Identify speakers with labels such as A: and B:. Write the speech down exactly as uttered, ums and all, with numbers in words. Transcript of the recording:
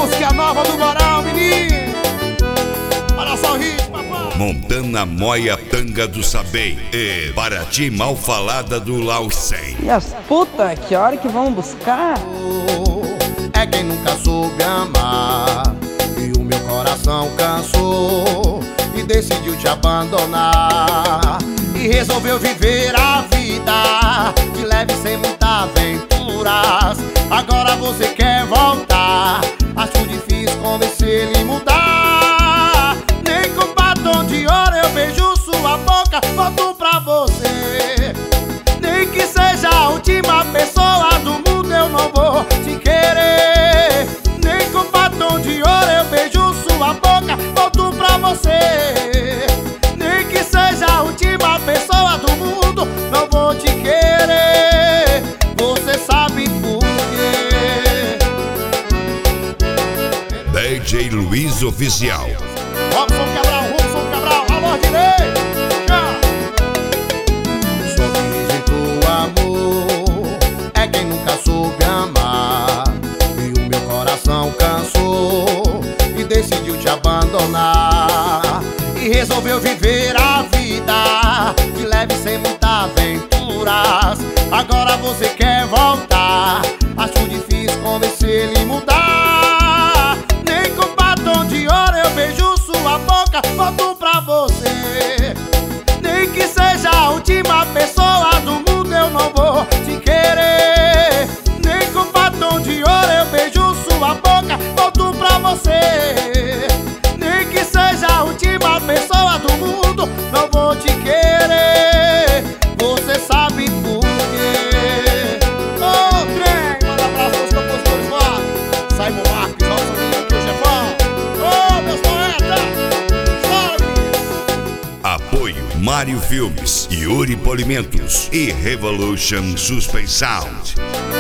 A: música nova do Goral, menino. Olha só o ritmo, papai.
B: Montana Moia Tanga do Sabem e Paraty Mal Falada do Laucem.
C: E as putas, que hora que vão buscar?
A: É quem nunca soube amar e o meu coração cansou e decidiu te abandonar e resolveu viver a vida de leve sem muitas aventuras. Agora você quer voltar, acho difícil convencer ele mudar. Nem com batom de ouro eu beijo sua boca, volto pra você. Nem que seja a última pessoa do mundo eu não vou te querer. Nem com batom de ouro eu beijo sua boca, volto pra você. Nem que seja a última pessoa do mundo, não vou te querer. Você sabe por quê?
B: D J Luiz Oficial.
A: Robson Cabral, Robson Cabral, alô direito. Só que o amor é quem nunca soube amar e o meu coração cansou e decidiu te abandonar e resolveu viver a vida de leve sem muitas aventuras. Agora você quer voltar, acho difícil convencer ele mudar. Nem com batom de ouro eu beijo sua boca, volto pra você. Nem que seja a última pessoa do mundo eu não vou te querer. Nem com batom de ouro eu beijo sua boca, volto pra você. Nem que seja a última pessoa do mundo, não vou te querer. Você sabe por quê? Ô, trem, manda abraço aos compositores lá. Simon Marques, nosso amigo aqui, o chefão. Ô, meus poetas, chora, menino.
B: Apoio Mário Filmes, Yuri Polimentos e Revolution Suspense Sound.